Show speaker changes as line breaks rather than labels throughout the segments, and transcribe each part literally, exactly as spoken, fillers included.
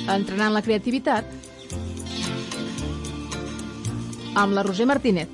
Entrenant la creativitat amb la Roser Martínez.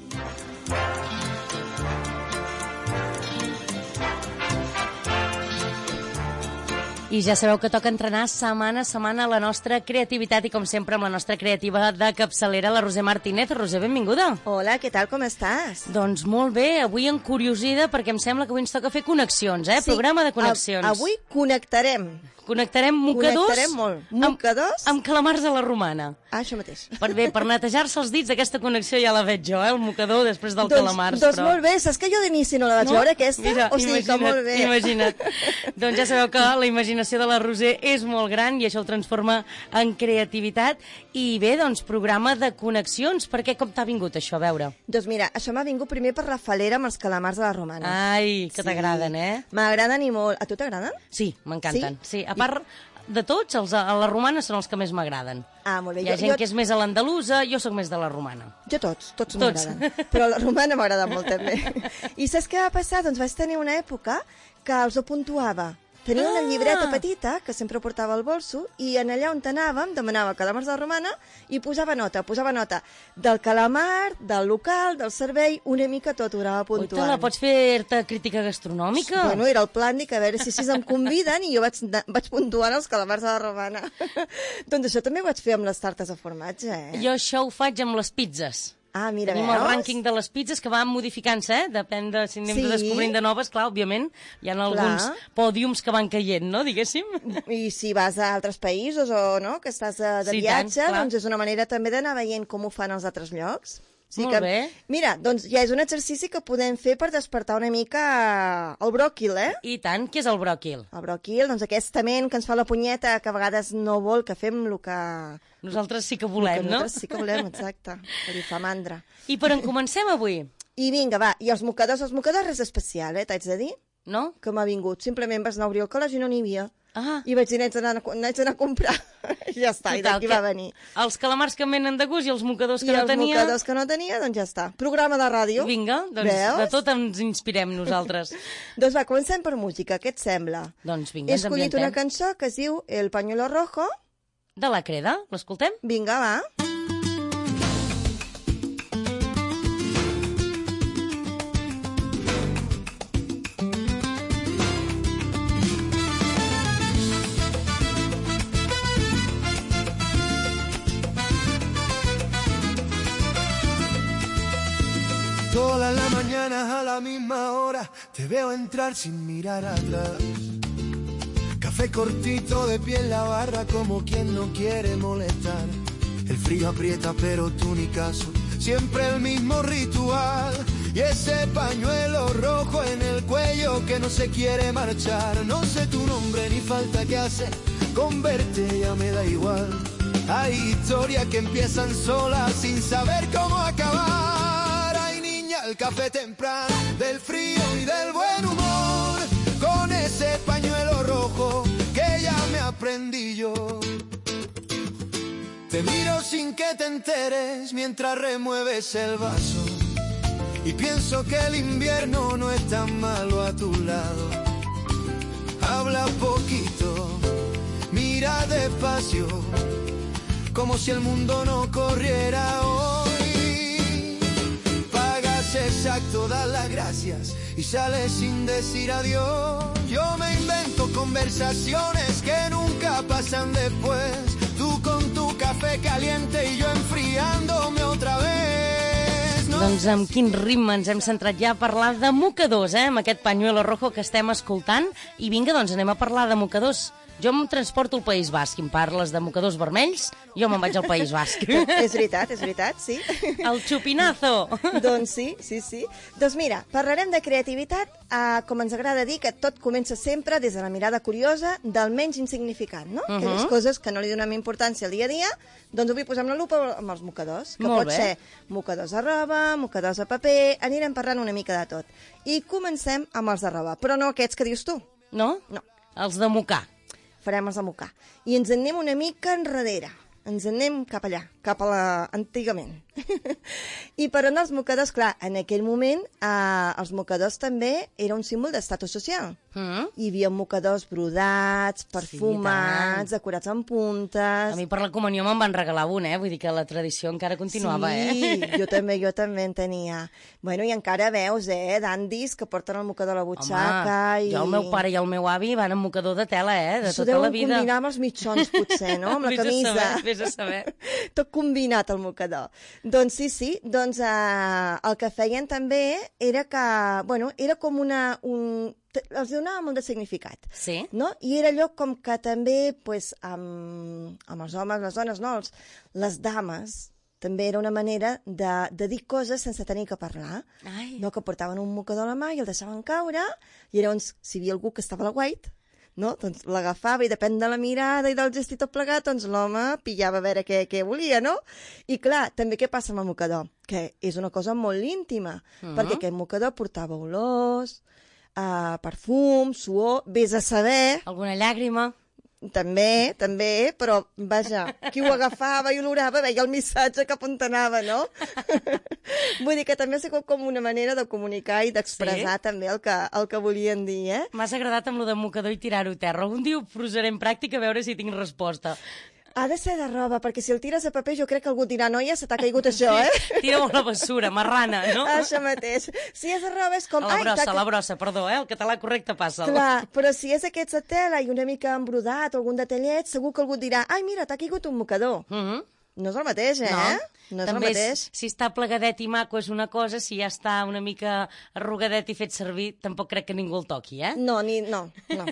I ja sabeu que toca entrenar setmana a setmana la nostra creativitat i, com sempre, amb la nostra creativa de capçalera, la Roser Martínez. Roser, benvinguda.
Hola, què tal, com estàs?
Doncs molt bé, avui encuriosida perquè em sembla que avui ens toca fer connexions, eh?
Sí,
Programa de connexions.
A, avui connectarem.
Connectarem mocadors,
Connectarem molt. Mocadors?
Amb, amb calamars a la romana.
Ah, això mateix.
Per bé, per netejar-se els dits, aquesta connexió ja la veig jo, eh? El mocador després del
doncs,
calamars.
Doncs
però...
molt bé, saps que jo d'inici no la vaig no? veure aquesta?
Mira,
o sigui que molt bé.
Imagina't. Doncs ja sabeu que la imaginació de la Roser és molt gran i això ho transforma en creativitat. I bé, doncs, programa de connexions. Per què, com t'ha vingut això, a veure?
Doncs mira, això m'ha vingut primer per la falera amb els calamars de la romana.
Ai, que sí. T'agraden, eh?
M'agraden i molt. A tu t'agraden?
Sí, m'encanten. Sí? sí, a part...
I...
de tots, els a la romana són els que més m'agraden.
Ah, molt bé.
Hi ha
jo,
gent
jo...
que és més a l'andalusa, jo sóc més de la romana.
Jo tots, tots, tots. m'agraden.
Tots.
Però la romana m'agrada molt també. I saps què va passar? Doncs vaig tenir una època que els ho puntuava. Tenia ah. una llibreta petita, que sempre portava al bolso, i en allà on anàvem demanava calamars de la romana i posava nota, posava nota del calamar, del local, del servei, una mica tot ho anava puntuant.
Ui, la pots fer-te crítica gastronòmica?
Bueno, era el plan, dic, a veure si, si em conviden, i jo vaig, vaig puntuant els calamars de la romana. Doncs això també ho vaig fer amb les tartes de formatge, eh?
Jo això ho faig amb les pizzas.
Ah, mira,
Tenim
veus?
el rànquing de les pizzas que van modificant-se, eh? Depèn de si anem
sí.
descobrint de noves, clar, òbviament. Hi ha alguns clar. pòdiums que van caient, no?, diguéssim.
I si vas a altres països o no, que estàs de, de
sí,
viatge,
tant,
doncs és una manera també d'anar veient com ho fan als altres llocs. Sí
Molt
que,
bé.
Mira, doncs ja és un exercici que podem fer per despertar una mica el bròquil, eh?
I tant, què és el bròquil?
El bròquil, doncs aquesta ment que ens fa la punyeta, que a vegades no vol que fem el que...
Nosaltres sí que volem, no?
Nosaltres sí que volem, exacte, que li fa mandra.
I per on comencem avui?
I vinga, va, i els mocadors, els mocadors res especial, eh, t'haig de dir?
No?
Que m'ha vingut, simplement vas anar a obrir el calaix i no n'hi havia.
Ah.
I vaig dir, n'haig d'anar a comprar. I ja està, Total, i d'aquí va venir.
Els calamars que venen de gust i els mocadors que
I
no tenia...
I els mocadors que no tenia, doncs ja està. Programa de ràdio.
Vinga, doncs Veus? De tot ens inspirem nosaltres.
Doncs va, comencem per música, què et sembla?
Doncs vinga,
He escollit una cançó que es diu El pañuelo rojo.
De la Creda, l'escoltem?
Vinga, va.
Todas las mañanas a la misma hora te veo entrar sin mirar atrás. Café cortito de pie en la barra como quien no quiere molestar. El frío aprieta pero tú ni caso, siempre el mismo ritual. Y ese pañuelo rojo en el cuello que no se quiere marchar. No sé tu nombre ni falta que hace, con verte ya me da igual. Hay historias que empiezan solas sin saber cómo acabar. El café temprano, del frío y del buen humor, con ese pañuelo rojo que ya me aprendí yo. Te miro sin que te enteres mientras remueves el vaso, y pienso que el invierno no es tan malo a tu lado. Habla poquito, mira despacio, como si el mundo no corriera hoy. Exacto, das las gracias y sales sin decir adiós. Yo me invento conversaciones que nunca pasan después. Tú con tu café caliente y yo enfriándome otra vez. No
doncs amb quin ritme ens hem centrat ja a parlar de mocadors, eh? Amb aquest pañuelo rojo que estem escoltant. I vinga, doncs anem a parlar de mocadors. Jo em transporto al País Basc. I em parles de mocadors vermells, jo me'n vaig al País Basc.
És veritat, és veritat, sí.
El xupinazo.
Doncs sí, sí, sí. Doncs mira, parlarem de creativitat, eh, com ens agrada dir, que tot comença sempre des de la mirada curiosa del menys insignificant, no? Uh -huh. Aquelles coses que no li donem importància al dia a dia, doncs avui posem la lupa amb els mocadors, que
Molt
pot
bé.
ser mocadors de roba, mocadors de paper, anirem parlant una mica de tot. I comencem amb els de roba, però no aquests que dius tu.
No?
No.
Els de mocar.
Farem els de mocar. I ens en anem una mica enrere. Ens en anem cap allà, cap a la... antigament. I per on els mocadors, clar, en aquell moment eh, els mocadors també era un símbol d'estatus social.
Mm?
Hi havia mocadors brodats, perfumats,
Sí,
decorats amb puntes...
A mi per la comunió me'n van regalar un, eh? Vull dir que la tradició encara continuava,
sí,
eh?
jo també, jo també en tenia. Bueno, i encara veus, eh, dandis que porten el mocador a la butxaca...
Home,
i...
jo, el meu pare i el meu avi van amb mocador de tela, eh? De
S'ho
tota la
deuen
vida.
combinar amb els mitjons, potser, no? Amb la
Vés a
camisa.
saber, vés a saber.
Tot combinat, el mocador. Doncs sí, sí, doncs eh, el que feien també era que, bueno, era com una... Un, els donava molt de significat.
Sí?
No? I era allò com que també, pues, amb, amb els homes, les dones, no, els, les dames, també era una manera de, de dir coses sense tenir que parlar.
Ai.
No? Que portaven un mocador a la mà i el deixaven caure, i llavors, si hi havia algú que estava a la guait, no? Doncs l'agafava i depèn de la mirada i del gest i tot plegat, doncs l'home pillava a veure què, què volia, no? I clar, també què passa amb el mocador? Que és una cosa molt íntima,
Mm.
perquè aquest mocador portava olors, uh, perfum, suor, vés a saber,
Alguna llàgrima?
també, també, però, vaja, qui ho agafava i olorava veia el missatge cap on anava, no? Vull dir que també ha sigut com una manera de comunicar i d'expressar
Sí?
també el que, el que volien dir, eh?
M'has agradat amb lo de mocador i tirar-ho a terra. Algun dia ho posaré en pràctica a veure si tinc resposta.
Ha de ser de roba, perquè si el tires a paper jo crec que algú dirà, noia, se t'ha caigut això, eh?
Tira-ho a la bessura, marrana, no?
Això mateix. Si és de roba és com...
A la
ai,
brossa,
t'ha-
a la brossa, perdó, eh? El català correcte passa'l.
Clar, però si és aquests de tela i una mica embrodat o algun detallet, segur que algú et dirà, ai, mira, t'ha caigut un mocador.
Mhm.
No és el mateix, eh?
No,
no és
també
el mateix.
si està plegadet i maco és una cosa, si ja està una mica arrugadet i fet servir, tampoc crec que ningú el toqui, eh?
No, ni... no, no.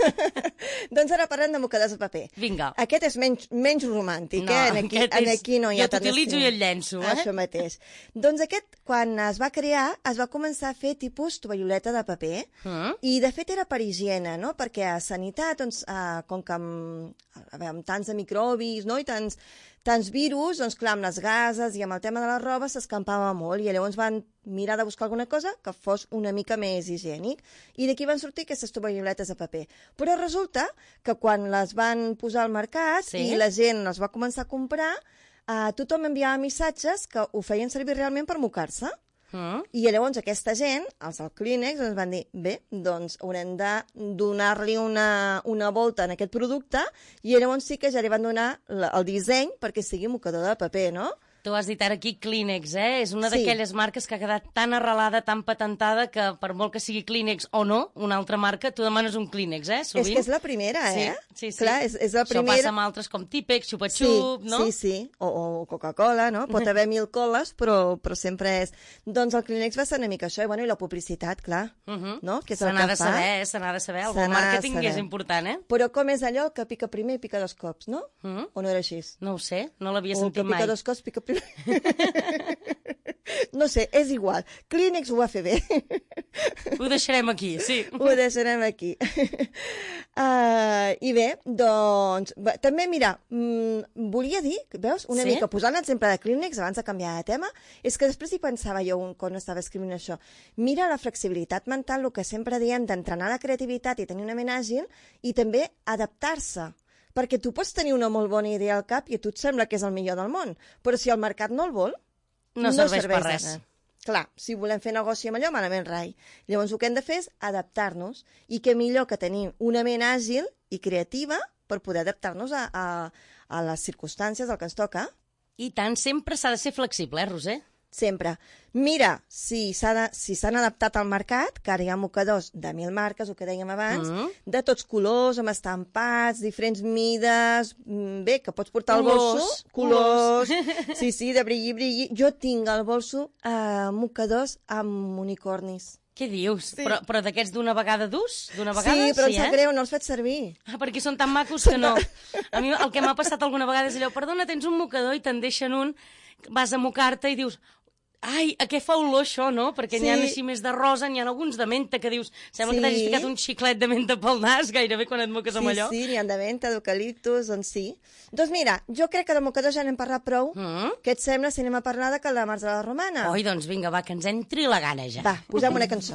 Doncs ara parlem de mocadors de paper.
Vinga.
Aquest és menys, menys romàntic,
No,
eh? En aquí,
aquest
en
és-
aquí no hi ha
jo t'utilitzo i et llenço, eh?
Això mateix. Doncs aquest, quan es va crear, es va començar a fer tipus tovalloleta de paper,
Mm.
i de fet era per higiene, no? Perquè a sanitat, doncs, eh, com que amb, a veure, amb tants de microbis, no? I tants, tants virus, doncs clar, amb les gases i amb el tema de la roba s'escampava molt, i llavors van mirar de buscar alguna cosa que fos una mica més higiènic, i d'aquí van sortir aquestes tovalloletes de paper. Però resulta que quan les van posar al mercat
Sí.
i la gent les va començar a comprar, eh, tothom enviava missatges que ho feien servir realment per mocar-se.
Mm.
I llavors aquesta gent, els del Kleenex, ens van dir, bé, doncs haurem de donar-li una, una volta en aquest producte, i llavors sí que ja li van donar la, el disseny perquè sigui mocador de paper, no?
Tu has dit ara aquí Kleenex, eh? És una
Sí.
d'aquelles marques que ha quedat tan arrelada, tan patentada, que per molt que sigui Kleenex o no, una altra marca, tu demanes un Kleenex, eh? Sovint.
És que és la primera, eh?
Sí, sí, sí.
Clar, és, és la
Això
primera...
passa amb altres com Típex,
Sí,
Xupa-Xup, no?
sí, sí, o, o Coca-Cola, no? Pot haver mil coles, però, però sempre és... Doncs el Kleenex va ser una mica això, i, bueno, i la publicitat, clar,
Mhm.
no? Que és
Se
el
n'ha
que
de
fa.
saber, eh? Se n'ha de saber. El
Se
bon
n'ha de
màrqueting
saber.
és important, eh?
Però com és allò el que pica primer i pica dos cops, no?
Mhm.
O no era així?
No ho sé, no l'havia
O el que
sentit
pica
mai.
dos cops, pica primer. No sé, és igual. Kleenex ho va fer bé.
Ho deixarem aquí, sí.
Ho deixarem aquí. Uh, I bé, doncs, va, també, mira, mm, volia dir, veus, una
Sí?
mica, posant l'exemple de Kleenex, abans de canviar de tema, és que després hi pensava jo un, quan estava escrivint això. Mira la flexibilitat mental, el que sempre diem d'entrenar la creativitat i tenir una ment àgil, i també adaptar-se. Perquè tu pots tenir una molt bona idea al cap i a tu et sembla que és el millor del món, però si el mercat no el vol,
No serveix per
de
res.
res. Clar, si volem fer negoci amb allò, malament rai. Llavors el que hem de fer és adaptar-nos, i què millor que tenir una ment àgil i creativa per poder adaptar-nos a, a, a les circumstàncies, al que ens toca.
I tant, sempre s'ha de ser flexible, eh, Roser?
Sempre. Mira, si s'ha de, si s'han adaptat al mercat, que ara hi ha mocadors de mil marques, el que dèiem abans,
Mhm.
de tots colors, amb estampats, diferents mides, mm, bé, que pots portar al
Colors,
bolso. Colors. Sí, sí, de brilli, brilli. Jo tinc al bolso eh, mocadors amb unicornis.
Què dius?
Sí.
Però, però d'aquests d'una vegada d'ús? D'una vegada?
Sí, però em sap
eh?
greu, no els faig servir.
Ah, perquè són tan macos que no. A mi el que m'ha passat alguna vegada és allò, perdona, tens un mocador i te'n deixen un, vas a mocar-te i dius, ai, a què fa olor això, no? Perquè
Sí.
n'hi ha així més de rosa, n'hi ha alguns de menta que dius, sembla
Sí.
que t'hagis ficat un xiclet de menta pel nas gairebé quan et moques amb
Sí,
allò.
sí, n'hi ha de venta, d'eucaliptus, doncs sí. Doncs mira, jo crec que de mocadors ja n'hem parlat prou.
Mm?
Què et sembla si anem a parlar de Caldamars de la Romana?
Oi, doncs vinga, va, que ens entri la gana ja.
Va, posem una cançó.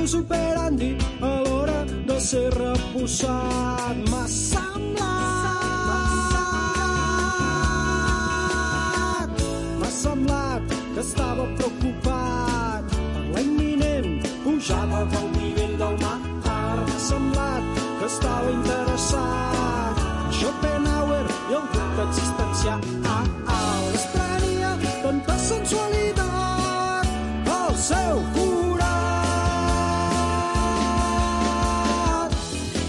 modus operandi a l'hora de ser reposat. M'ha semblat, m'ha semblat que estava preocupat per la imminent pujada del nivell del mar. M'ha semblat que estava interessat en Schopenhauer i el dubte existencial. Desprenia tanta sensualitat al seu forat.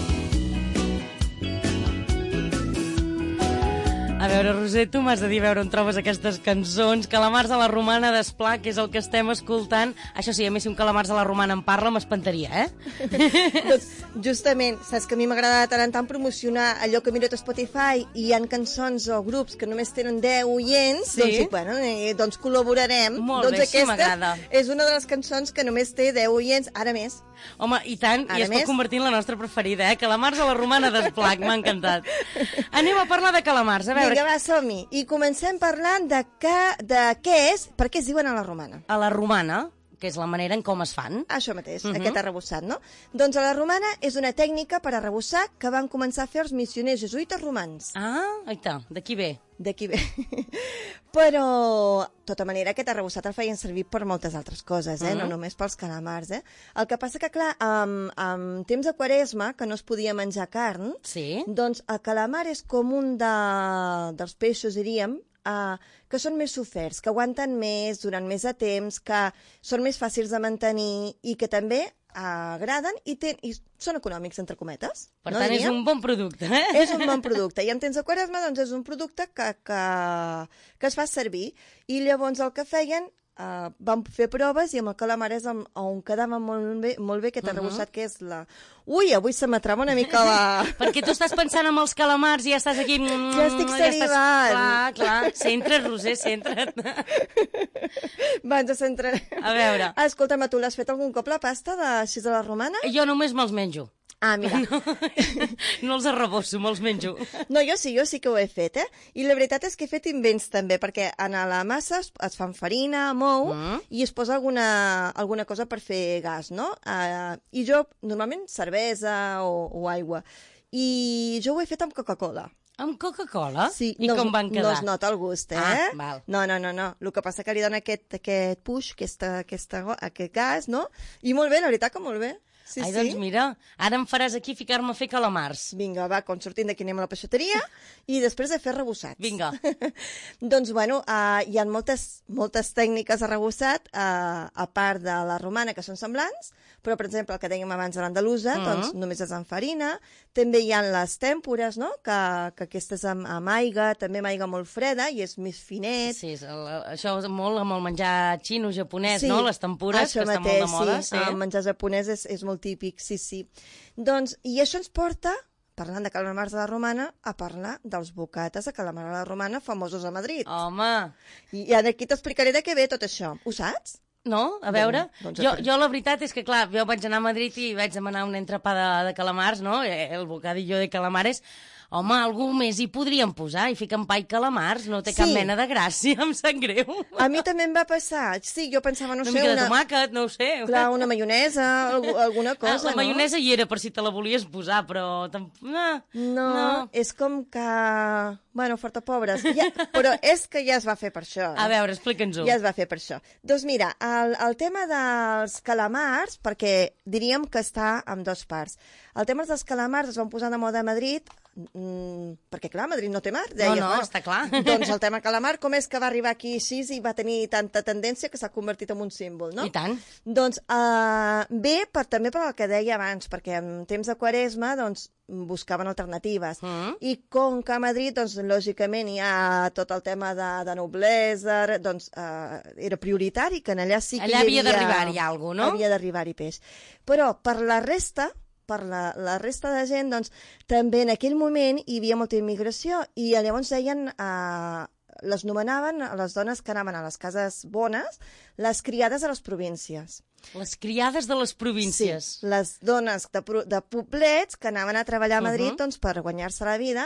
A veure, Roser, tu m'has de dir a veure on trobes aquestes cançons. Calamars a la Romana d'Esplà, que és el que estem escoltant. Això sí, a mi si un Calamars a la Romana em parla m'espantaria, eh?
Doncs, justament, saps que a mi m'agrada de tant en tant promocionar allò que miro a Spotify i hi ha cançons o grups que només tenen deu oients,
Sí?
doncs dic, bueno, eh, doncs col·laborarem.
Molt
doncs
bé, sí,
aquesta
m'agrada.
és una de les cançons que només té deu oients, ara més.
Home, i tant,
Ara
i es
més?
pot convertir en la nostra preferida, eh? Calamars a la Romana d'Esplà, m'ha encantat. Anem a parlar de calamars, a veure.
Vinga, va, som-hi. I comencem parlant de, que, de què és, per què es diuen a la romana.
A la Romana, que és la manera en com es fan.
Això mateix, uh
Mhm.
-huh. aquest arrebossat, no? Doncs a la romana és una tècnica per arrebossar que van començar a fer els missioners jesuïtes romans.
Ah, aita, d'aquí ve.
D'aquí ve. Però, de tota manera, aquest arrebossat el feien servir per moltes altres coses, eh?
Mhm.
No només pels calamars, eh? El que passa que, clar, en, en temps de quaresma, que no es podia menjar carn,
Sí?
doncs el calamar és com un de, dels peixos, diríem, uh, que són més soferts, que aguanten més durant més de temps, que són més fàcils de mantenir i que també agraden i, ten, i són econòmics, entre cometes.
Per
no
tant, és
diríem?
un bon producte, eh?
És un bon producte. I en temps de quaresma, doncs, és un producte que, que, que es fa servir. I llavors el que feien, uh, vam fer proves i amb el calamar és on, on quedava molt bé, molt bé aquest
Mhm.
arrebossat, que és la... Ui, avui se m'atrama una mica la...
Perquè tu estàs pensant en els calamars i ja estàs aquí...
Ja estic
estàs-
salivant.
Clar, clar. Centra't, Roser, centra't.
Va, ens centrarem.
A veure.
Ah, escolta'm, tu l'has fet algun cop la pasta de així de la romana?
Jo només me'ls menjo.
Ah, mira.
No, no els arrebosso, me'ls menjo.
No, jo sí, jo sí que ho he fet, eh? I la veritat és que he fet invents també, perquè en la massa es, es fan farina, mou,
Mm.
i es posa alguna, alguna cosa per fer gas, no? Uh, I jo, normalment, cervesa o, o aigua. I jo ho he fet amb Coca-Cola.
Amb Coca-Cola?
Sí,
I
no,
com
es-
van quedar?
No es nota el gust, eh?
Ah, val.
No, no, no, no. El que passa que li dona aquest, aquest puix, aquesta, aquesta, go- aquest gas, no? I molt bé, la veritat que molt bé. Sí,
Ai,
sí.
doncs mira, ara em faràs aquí ficar-me a fer calamars.
Vinga, va, quan sortim d'aquí anem a la peixateria i després de fer rebossats.
Vinga.
Doncs, bueno, uh, hi ha moltes, moltes tècniques de rebossat, uh, a part de la romana, que són semblants, però, per exemple, el que dèiem abans de l'andalusa,
Mhm.
doncs només és amb farina. També hi ha les tèmpores, no?, que, que aquestes amb, amb aigua, també amb aigua molt freda i és més finet.
Sí, és el, això és molt amb el menjar xino, japonès, no? Les tempures,
això
que estan
mateix,
molt de moda.
Sí, el menjar japonès és, és molt típic, sí, sí. Doncs, i això ens porta, parlant de calamars a la romana, a parlar dels bocates de calamar a la romana famosos a Madrid.
Home,
I, I ara aquí t'explicaré de què ve tot això. Ho saps?
no? A veure,
Doncs, doncs
jo,
per-
jo la veritat és que, clar, jo vaig anar a Madrid i vaig demanar un entrepà de, de calamars, no? Eh, El bocadillo de calamares. Home, algú més hi podríem posar i ficar pa i calamars, no té cap
Sí.
mena de gràcia, em sap greu.
A mi també em va passar. Sí, jo pensava, no
Una
sé,
mica de
una,
tomàquet, no ho sé.
clar, una maionesa, algu- alguna cosa,
ah, la maionesa hi era per si te la volies posar, però... tamp- No,
no? No,
no.
és com que... Bueno, forta pobres. Ja, però és que ja es va fer per això. Eh?
A veure, explica'ns-ho.
Ja es va fer per això. Doncs mira, el, el tema dels calamars, perquè diríem que està en dos parts. El tema dels calamars es van posar de moda a Madrid, mmm, perquè clar, Madrid no té mar. Deia,
no,
bueno,
està clar.
Doncs el tema calamar, com és que va arribar aquí així i va tenir tanta tendència que s'ha convertit en un símbol, no?
I tant.
Doncs uh, bé, per, també per el que deia abans, perquè en temps de quaresma doncs, buscaven alternatives.
Mm.
I com que a Madrid, doncs, lògicament, hi ha tot el tema de, de noblesa, doncs uh, era prioritari que en allà sí que
Allà
hi
havia
havia...
d'arribar-hi alguna cosa, no?
Havia d'arribar-hi peix. Però per la resta, per la, la resta de gent, doncs, també en aquell moment hi havia molta immigració i llavors deien... Uh, les nomenaven, les dones que anaven a les cases bones, les criades de les províncies.
Les criades de les províncies.
Sí, les dones de, pro- de poblets que anaven a treballar a Madrid
Uh-huh.
doncs, per guanyar-se la vida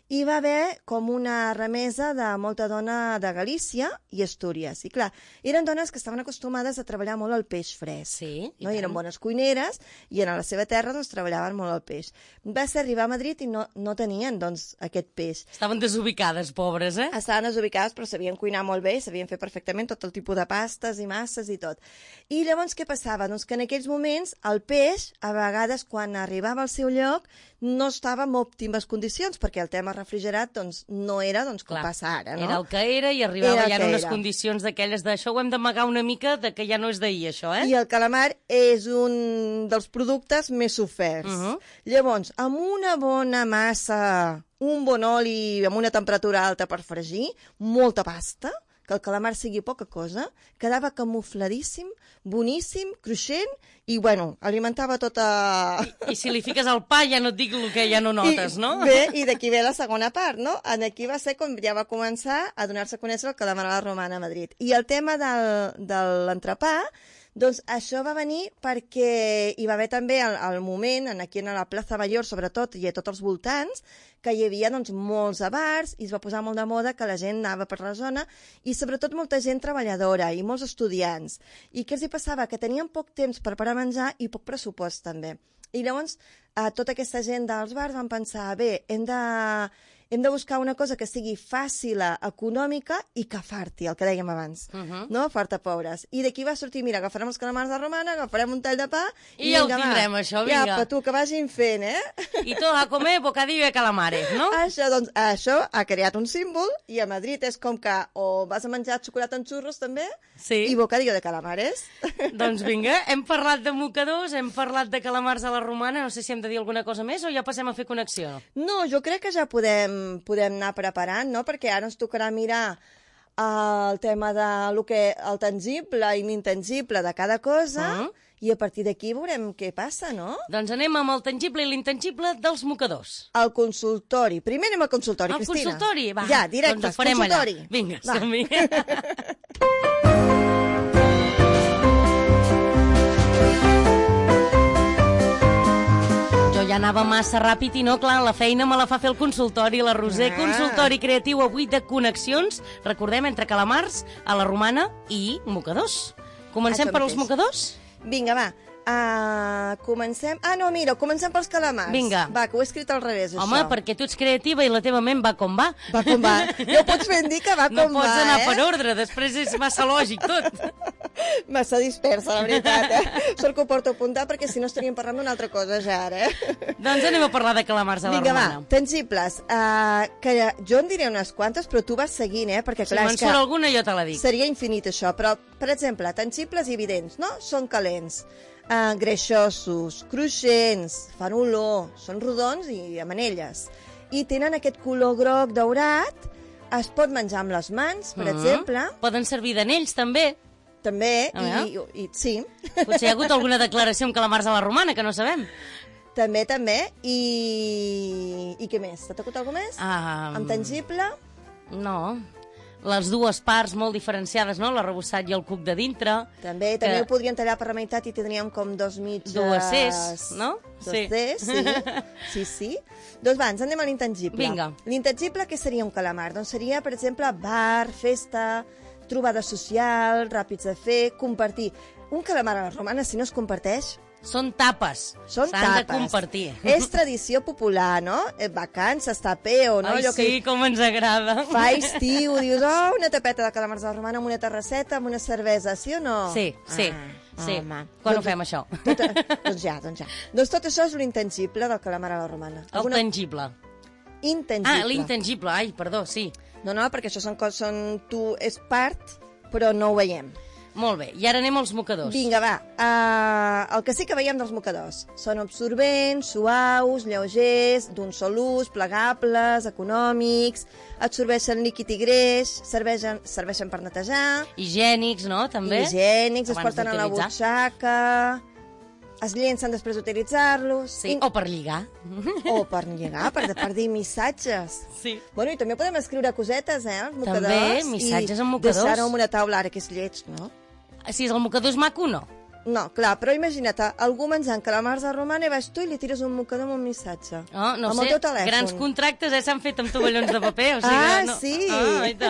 i va haver com una remesa de molta dona de Galícia i Astúries. I clar, eren dones que estaven acostumades a treballar molt el peix fresc.
Sí,
no? I eren bones cuineres i en la seva terra doncs, treballaven molt el peix. Va ser arribar a Madrid i no, no tenien doncs, aquest peix.
Estaven desubicades, pobres, eh?
Estaven desubicades, però sabien cuinar molt bé, sabien fer perfectament tot el tipus de pastes i masses i tot. I llavors què passava? Doncs que en aquells moments el peix, a vegades quan arribava al seu lloc, no estava en òptimes condicions, perquè el tema refrigerat doncs, no era doncs, com
Clar,
passa ara. No?
Era el que era i arribava
Era
ja en
que
unes
era.
condicions d'aquelles d'això ho hem d'amagar una mica, de que ja no és d'ahir, això, eh?
I el calamar és un dels productes més oferts.
Uh -huh.
Llavors, amb una bona massa, un bon oli amb una temperatura alta per fregir, molta pasta, que el calamar sigui poca cosa, quedava camufladíssim, boníssim, cruixent, i, bueno, alimentava tota...
I, I si li fiques al pa ja no et dic el que ja no notes,
I,
no?
Bé, i d'aquí ve la segona part, no? Aquí va ser com ja va començar a donar-se a conèixer el calamar a la romana a Madrid. I el tema del, de l'entrepà, doncs això va venir perquè hi va haver també el, el moment, aquí a la plaça Mayor, sobretot, i a tots els voltants, que hi havia doncs, molts bars i es va posar molt de moda que la gent anava per la zona i sobretot molta gent treballadora i molts estudiants. I què els hi passava? Que tenien poc temps per parar a menjar i poc pressupost també. I llavors eh, tota aquesta gent dels bars van pensar, bé, hem de... hem de buscar una cosa que sigui fàcil, econòmica i que farti, el que dèiem abans,
Uh -huh.
no? Farta pobres. I d'aquí va sortir, mira, agafarem els calamars de romana, agafarem un tall de pa
I ja ho tindrem, això, vinga.
Ja, per tu, que vagin fent, eh?
I tot a comer bocadillo de calamares, no?
Això, doncs, això ha creat un símbol i a Madrid és com que o vas a menjar xocolata amb xurros també
Sí.
i bocadillo de calamares.
Doncs vinga, hem parlat de mocadors, hem parlat de calamars a la romana, no sé si hem de dir alguna cosa més o ja passem a fer connexió.
No, jo crec que ja podem, podem anar preparant, no? Perquè ara ens tocarà mirar el tema de lo que, el tangible i l'intangible de cada cosa
Uh-huh.
i a partir d'aquí veurem què passa, no?
Doncs anem amb el tangible i l'intangible dels mocadors.
Al consultori. Primer anem al consultori,
Al
Cristina.
consultori, va.
Ja, directe,
doncs ho farem
consultori.
allà. Vinga,
Va.
som-hi. Jo ja anava massa ràpid i no, clar, la feina me la fa fer el consultori, la Roser.
Ah.
Consultori creatiu avui de connexions, recordem, entre calamars, a la romana i mocadors. Comencem
Això
per als
mateix.
mocadors?
Vinga, va. Uh, comencem... Ah, no, mira, comencem pels calamars.
Vinga.
Va, que ho he escrit al revés,
Home,
això.
perquè tu ets creativa i la teva ment va com va.
Va com va. Ja ho pots ben dir que va
No
com
pots
va,
anar
eh?
per ordre, després és massa lògic tot.
Massa dispersa, la veritat, eh? Sort que ho porto a apuntar perquè si no estaríem parlant d'una altra cosa ja ara, eh?
Doncs anem a parlar de calamars a la
Vinga,
romana.
va, tangibles. Uh, que jo en diré unes quantes, però tu vas seguint, eh? Perquè,
Si
clar,
me'n
és que
surt alguna jo te la dic.
seria infinit, això. Però, per exemple, tangibles i evidents, no? Són calents, uh, greixosos, cruixents, fan olor, són rodons i amb anelles. I tenen aquest color groc daurat, es pot menjar amb les mans, per
Mhm.
exemple,
Poden servir d'anells, també.
també,
Ah,
i, i, i sí,
Potser hi ha hagut alguna declaració amb calamars a la romana, que no sabem.
també, també, i... I què més? T'ha tocat alguna més?
Ah,
Amb tangible?
No. Les dues parts molt diferenciades, no? L'arrebossat i el cuc de dintre.
També, també
Que-
ho podríem tallar per la meitat i tindríem com dos mitges...
Dues Cs, no?
Dos
Sí.
Cs, sí. Sí, sí. Doncs va, ens anem a l'intangible.
Vinga.
L'intangible, què seria un calamar? Doncs seria, per exemple, bar, festa, trobada social, ràpids de fer, compartir. Un calamar a la romana, si no es comparteix,
Són tapes.
són
S'han
tapes.
de compartir.
És tradició popular, no? Eh, Vacances, tapeo, no?
Ai,
Allò
sí, com ens agrada.
Fa estiu, dius, oh, una tapeta de calamars a la romana amb una terrasseta, amb una cervesa, sí o no?
Sí, sí,
Ah,
sí.
home.
Quan ho
Doncs-
fem, això?
Tot, doncs ja, doncs ja. Doncs tot això és l'intangible del calamar a la romana.
El tangible.
Intangible.
Ah, l'intangible. Ai, perdó, sí.
No, no, perquè això són coses, són... Tu és part, però no ho veiem.
Molt bé, i ara anem als mocadors.
Vinga, va. Uh, el que sí que veiem dels mocadors. Són absorbents, suaus, lleugers, d'un sol ús, plegables, econòmics, absorbeixen líquid i greix, serveixen, serveixen per netejar,
Higiènics, no?, també?
higiènics, es
Abans
porten a la
d'utilitzar.
butxaca, es llencen després d'utilitzar-los,
Sí,
i-
o per lligar.
o per lligar, per, per dir missatges.
Sí.
Bueno, i també podem escriure cosetes, eh, als mocadors.
També, missatges
i
amb mocadors.
deixar-ho en una taula, ara que és lleig, no?
Si és el mocador és maco, no.
No, clar, però imagina't, algú menjant calamars de romana i vas tu i li tires un mocador amb un missatge.
Oh, no
amb
sé,
el teu telèfon.
grans contractes eh, s'han fet amb tovallons de paper. O sigui,
Ah,
no...
sí.
Ah, i,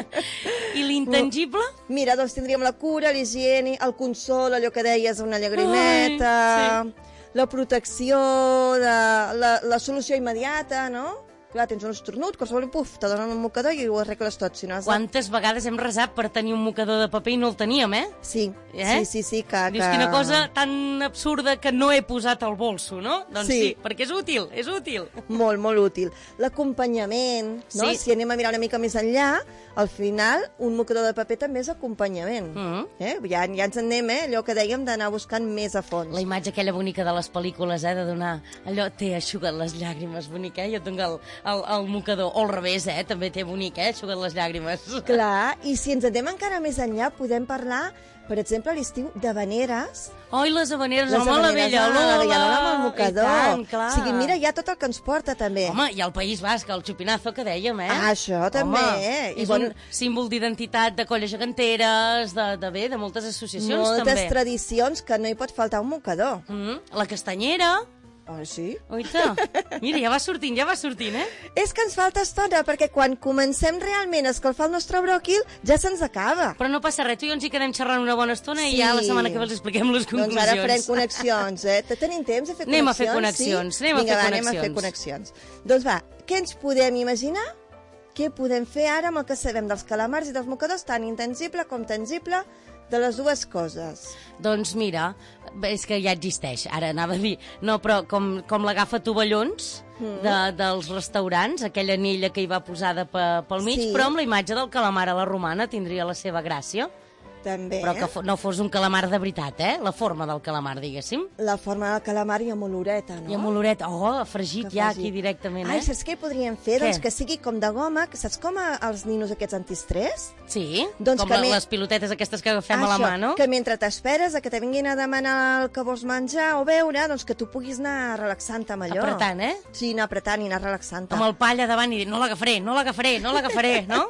I l'intangible?
Mira, doncs tindríem la cura, l'higiene, el consol, allò que deies, una llagrimeta,
Ai,
la protecció, de, la, la solució immediata, no? Clar, tens un esternut, qualsevol, puf, te donen un mocador i ho arregles tot. Si no has de...
Quantes vegades hem resat per tenir un mocador de paper i no el teníem, eh?
Sí,
Eh?
sí, sí, sí, que...
Dius,
que...
quina cosa tan absurda que no he posat al bolso, no? Doncs sí,
Sí.
sí perquè és útil, és útil.
Molt, molt útil. L'acompanyament, no?
Sí.
Si anem a mirar una mica més enllà, al final, un mocador de paper també és acompanyament.
Mm.
Eh? Ja, ja ens en anem, eh? Allò que dèiem d'anar buscant més a fons.
La imatge aquella bonica de les pel·lícules, eh, de donar allò, té eixugat les llàgrimes, bonic, eh? Jo tinc el, el, el mocador, o al revés, eh? També té bonic, eh? Eixugat les llàgrimes.
Clar, i si ens anem encara més enllà, podem parlar, per exemple, a l'estiu, d'havaneres.
Oi, les habaneres,
Les
home, la
havaneres,
vella
ah,
Lola.
la vella Lola amb el mocador.
I tant, clar.
O sigui, mira, hi ha tot el que ens porta, també.
Home, i al País Basc, el xupinazo que dèiem, eh?
Ah, això també,
Home,
eh? I
és
bon-
un símbol d'identitat de colles geganteres, de, de bé, de moltes associacions,
Moltes
també.
tradicions que no hi pot faltar un mocador.
Mm, la castanyera.
Ah, sí?
Oita, mira, ja va sortint, ja va sortint, eh?
És que ens falta estona, perquè quan comencem realment a escalfar el nostre bròquil, ja se'ns acaba.
Però no passa res, tu i jo ens hi quedem xerrant una bona estona
Sí.
i ja la setmana que ve els expliquem les conclusions.
Doncs ara farem connexions, eh? Tenim temps de fer
Anem a
connexions?
fer connexions,
sí?
anem a
Vinga,
fer
va, anem a fer connexions. Doncs va, què ens podem imaginar? Què podem fer ara amb el que sabem dels calamars i dels mocadors, tan intangible com tangible, de les dues coses?
Doncs mira, és que ja existeix, ara anava a dir, no, però com, com l'agafa tovallons
Mm.
de, dels restaurants, aquella anella que hi va posada pe, pel mig,
Sí.
però amb la imatge del calamar a la romana tindria la seva gràcia.
També.
Però que fo no fos un calamar de veritat, eh? La forma del calamar, diguéssim.
La forma del calamar i amb oloreta, no?
I amb oloret, oh, fregit
Que
ja
faci-
aquí directament,
Ai,
eh?
saps què podríem fer?
Què?
Doncs que sigui com de goma, que saps com a- els ninos aquests antistrès?
Sí,
Doncs
com
que
la,
me-
les pilotetes aquestes que agafem a la
Això,
mà, no?
que mentre t'esperes a que te vinguin a demanar el que vols menjar o beure, doncs que tu puguis anar relaxant amb allò.
Apretant, eh?
Sí, anar apretant i anar relaxant.
Amb el pa allà davant i dir, no l'agafaré, no l'agafaré, no l'agafaré, no?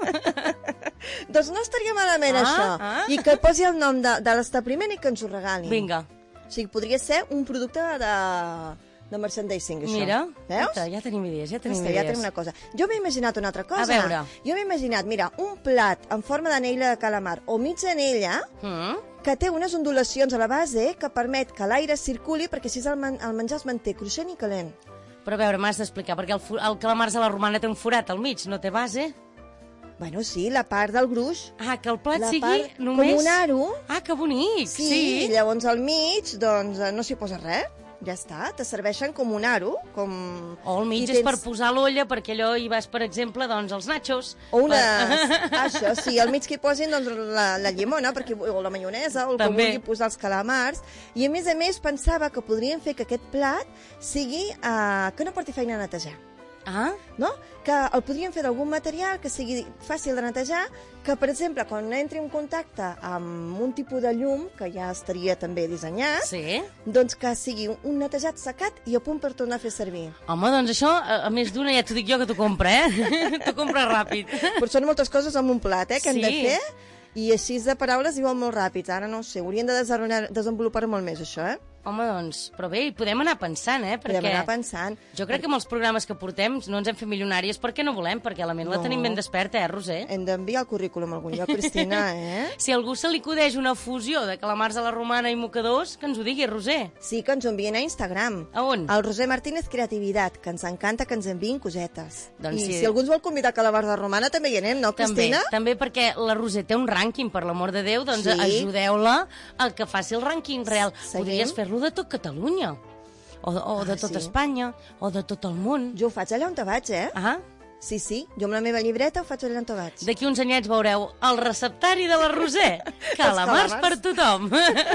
Doncs no estaria malament,
Ah,
això.
ah.
I que posi el nom de, de l'establiment i que ens ho regalin.
Vinga,
O sigui, podria ser un producte de, de merchandising, això.
mira,
Veus?
Escolta, ja tenim idees, ja tenim
Vista,
idees.
ja tenim una cosa. Jo m'he imaginat una altra cosa.
A veure.
Jo m'he imaginat, mira, un plat en forma d'anella de calamar o mitja anella
Mm?
que té unes ondulacions a la base que permet que l'aire circuli perquè així el, man el menjar es manté cruixent i calent.
Però a veure, m'has d'explicar, perquè el, fu- el calamars a la romana té un forat al mig, no té base?
Bueno, sí, la part del gruix.
Ah, que el plat
La
sigui
part
només...
com un aro.
Ah, que bonic,
Sí,
sí.
i llavors al mig, doncs, eh, no s'hi posa res. Ja està, te serveixen com un aro, com...
O al mig
I
és per posar l'olla, perquè allò hi vas, per exemple, doncs, els nachos.
O una...
Per-
Això, sí, al mig que hi posin doncs, la, la llimona, perquè, o la maionesa, o el que
També.
vulgui posar els calamars. I, a més a més, pensava que podríem fer que aquest plat sigui... Eh, que no porti feina a netejar.
Ah,
No? Que el podríem fer d'algun material que sigui fàcil de netejar, que, per exemple, quan entri en contacte amb un tipus de llum, que ja estaria també dissenyat,
sí.
doncs que sigui un netejat secat i a punt per tornar a fer servir.
Home, doncs això, a, a més d'una, ja t'ho dic jo que t'ho compra, eh? T'ho compra ràpid.
Però són moltes coses amb un plat, eh, que hem de
Sí.
fer, i així de paraules diuen molt ràpids. Ara no ho sé, haurien de desenvolupar- desenvolupar molt més, això, eh?
Home, doncs, però bé, hi podem anar pensant, eh? Perquè
Podem anar pensant.
jo crec que amb els programes que portem no ens hem fet milionàries perquè no volem, perquè la ment la
No.
tenim ben desperta, eh, Roser?
Hem d'enviar el currículum a algun lloc, Cristina, eh?
Si a algú se li acudeix una fusió de calamars a la romana i mocadors, que ens ho digui, Roser.
Sí, que ens ho envien a Instagram.
A on?
El Roser Martínez Creativitat, que ens encanta que ens enviïn cosetes.
Doncs
I
sí.
si algú ens vol convidar a Calabars de Romana, també hi anem, no,
També,
Cristina?
també perquè la Roser té un rànquing, per l'amor de Déu, doncs
Sí.
ajudeu-la a que faci el rànquing real.
Seguim.
Podries fer-lo de tot Catalunya, o, o de
Ah,
tot
sí?
Espanya, o de tot el món.
Jo ho faig allà on te vaig, eh?
Ah,
Sí, sí, jo amb la meva llibreta ho faig allà on te vaig.
d'aquí uns anyets veureu el receptari de la Roser. Calamars
calamars.
per tothom.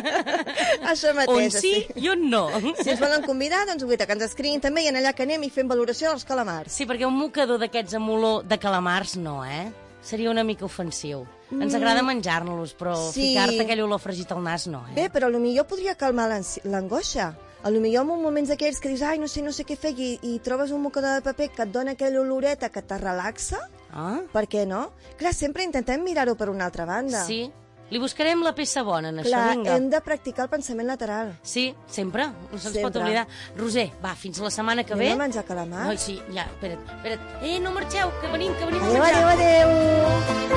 Això mateix,
On sí i on no.
Si ens volen convidar, doncs guaita, que ens escriguin també i en allà que anem i fem valoració dels calamars.
Sí, perquè un mocador d'aquests amb olor de calamars no, eh? Seria una mica ofensiu. Ens agrada menjar-nos, però
Mm. Sí.
ficar-te aquell olor fregit al nas no, eh?
Bé, però potser podria calmar l'ansi- l'angoixa. A lo millor en un moments d'aquells que dius ai, no sé, no sé què fer, i, i trobes un mocador de paper que et dona aquella oloreta que te relaxa,
Ah,
per què no? Clar, sempre intentem mirar-ho per una altra banda.
sí. Li buscarem la peça bona en
Clar,
això, vinga.
hem de practicar el pensament lateral.
Sí, sempre, no se'ns pot
Sempre.
oblidar. Roser, va, fins la setmana que
Anem
ve.
a menjar calamar.
Ai, sí, ja, espera't, espera't. Eh, no marxeu, que venim, que venim a
Adéu,
menjar.
adéu, adéu.